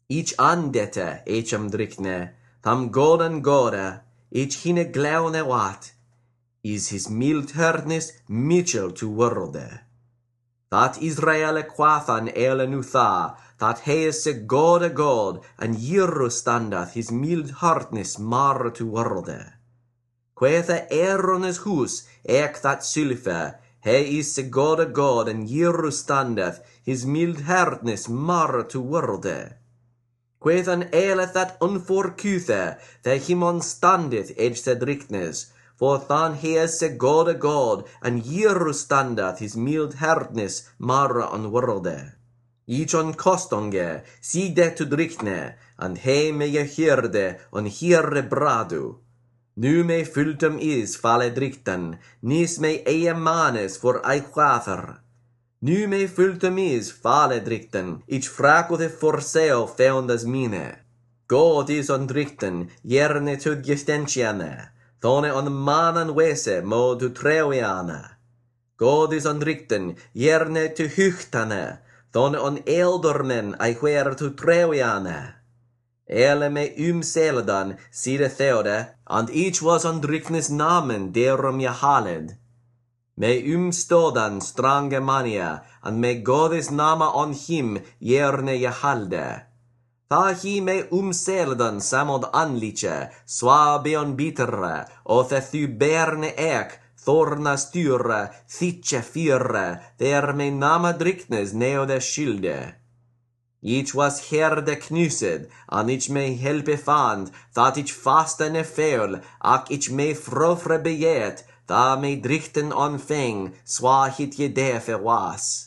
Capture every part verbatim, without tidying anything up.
Ich andete, ich am drickne, tham godan goda, ich hine glaune wat, is his mild herdness Mitchell to worlde. That Israel quathan ele nu tha, that he is se god a god, and Yeru standath his mild hardness mar to worlde. Quetha Aaron's hus, ek that sulfa, he is se god a god, and Yeru standath his mild hardness mar to worlde. Quethan eleth that unforcuthe, that himon standeth edge the drickness, for than he is a god a god, and Yeru standeth his mild hardness mar on worlde. Ich on kostonge, sigde to drickne, and he me je hierde on hierre bradu. Nu me fultum is falle drickten, nis me eie manes for ei quather. Nu me fultum is falle drickten, ich fragode for seo feundas mine. God is on drickten, jerne tud gestentiane. Thone on manan wese mo tu treuiana. God is on drickten, jerne tu huchtane. Thone on eldornen ei huer tu treuiana. Ele me umseledan side theode, and each was on dricknes namen derum jahaled. Me umstodan strange mania, and me Godis nama on him jerne jahalde. Tha hi me umseledan samod anliche, swabion bitere, och the thu berne ek, thorna styre, thitche fyre, der me nama dricknes neode skylde. Ich was herde knused, and ich me helpe fand, that ich fastene feul, ak ich me frofre bejet, da me drichten onfeng, swa hit je defe was.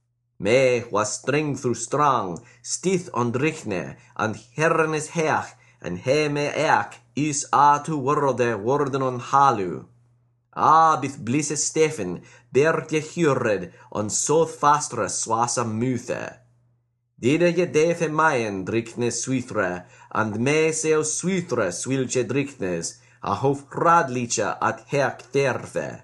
Me was streng through strong, stith on drichne, and herrenes hech, and he me ek, is a to worde worden on halu. A bith blisse Stephen, bert je hyred, on soth fastre swasa muthe. Dide je defe maien drickne suithre, and me seo suithre swilche dricknes, a hof radliche at hek terfe.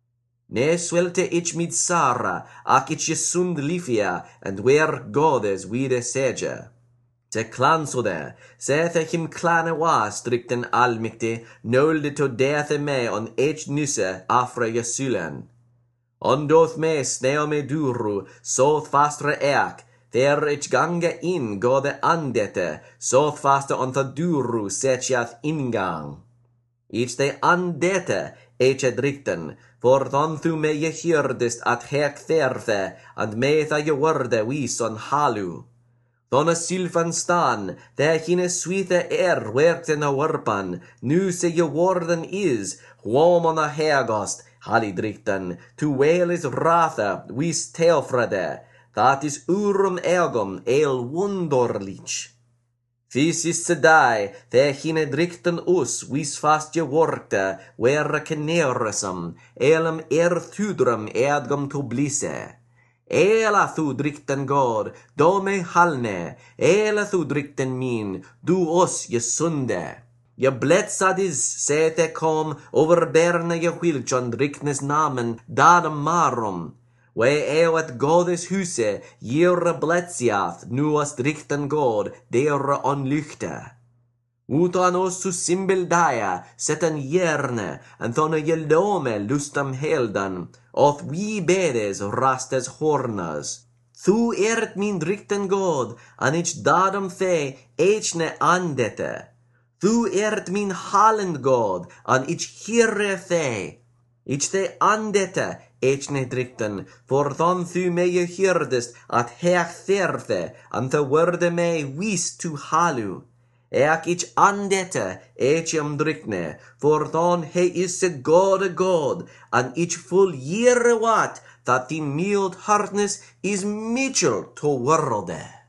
Ne swelte ich mid Sara, ac ich sund lifia, and where godes vide sege. Te klansode, sethe him klane was drikten almikti, nolde to deathe me on ech nusse afre jesulen. Ondoth me sneo me duru, soth fastre eak, der ich gange in gode andete, soth faste on the duru setiath ingang. Ich de andete, eche drikten, for thon thu me je hirdest at hek therfe, and me tha je worde vis on halu. Thon a sylvan stan, der hine suithe er werkte na warpan, nu se je worden is, wom on a hergost, hali drikten, tu wel is ratha, vis teofrede, that is urum egum el wunderlich. This is sedai, the hine drikten us, vis fast je workte, were keneresum, elum erthudrum edgum to blisse. Ela thu drikten God, do me halne, ela thu drikten min, du os je sunde. Je bletsad is, sete kom, over berne je wilchon driknes namen, dadam marum. We eoet Godes huse, jere bletsiath, nu as drikten God, dere onlychte. Utan os su simbel daia, setten jerne, en thone je lome lustam heldan, oth vi bedes rastes hornas. Thu ert min drikten God, an ich dadam the, echne andete. Thu ert min halend God, an ich hire the. Ich the andete, echne drikten, for thon thu me je hirdest at hech therfe, an the worde me vis to halu. Eak ich andete, echem drikne, for thon he is se God a God, an ich full jere wat, that the mild hardness is Mitchell to worlde.